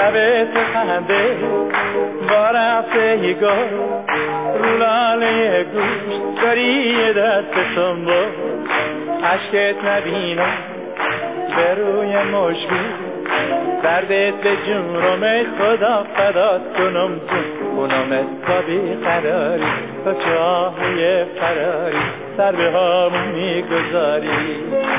لبت خنده با رفتگار رو لاله گوش داری یه دست سنبا عشقت نبینم به روی مشکل دردت به جونم خدا فدات کنم جون اونم تا بیقراری تا چاهی فراری سر به همون میگذاری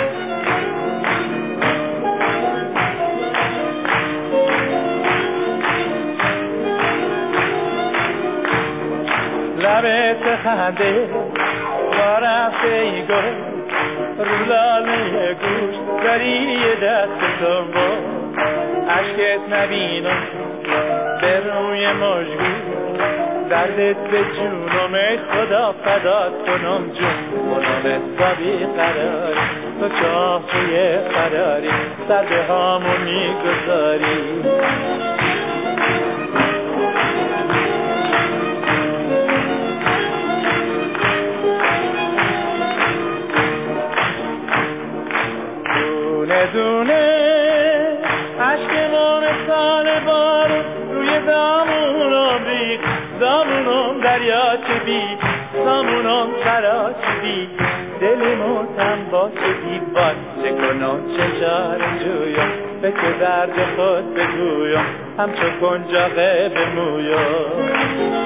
لبت خنده با رفتگار رو لاله گوش داری یه دست سنبا عشقت نبینم به روی مشکل دردت به جونم خدا فدات کنم جون اونم تا بیقراری تو چاهی فراری سر به همون میگذاری دونه دونه عشقمون سال بارو روی دامونم ریخ دامونم دریاچه بی دامونم تراچه بی دلمون تن باشه دیوار چه کنم چه چاره جویم به که درد خود بگویم همچو کنجاقه بمویم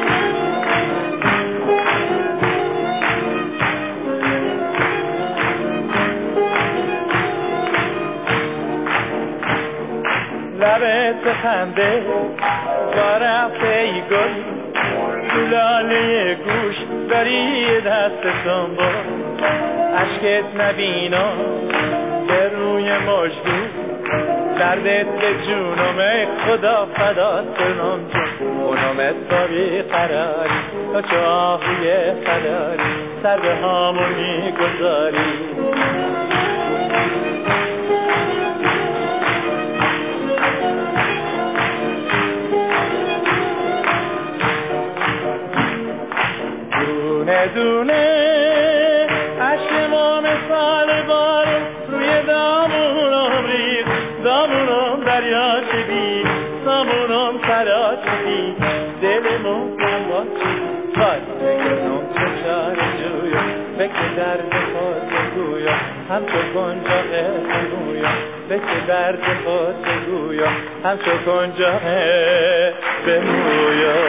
لبت خنده با رفته گل تو لاله گوش داری دست سنبا عشقت نبینم به روی مجدور دردت به جونم خدا فدات کنم جون اونم تا بیقراری تا چاهی فراری سر به همون میگذاری دونه دونه عشقمون سال بارو روی دامونم ریخ دامونم دریاچه بی دامونم تراچه بی دلمون کن باچه وای بکنم چه چاره جویم بکه درد خود بگویم همچو کنجاقه بمویم بکه درد خود بگویم همچو کنجاقه بمویم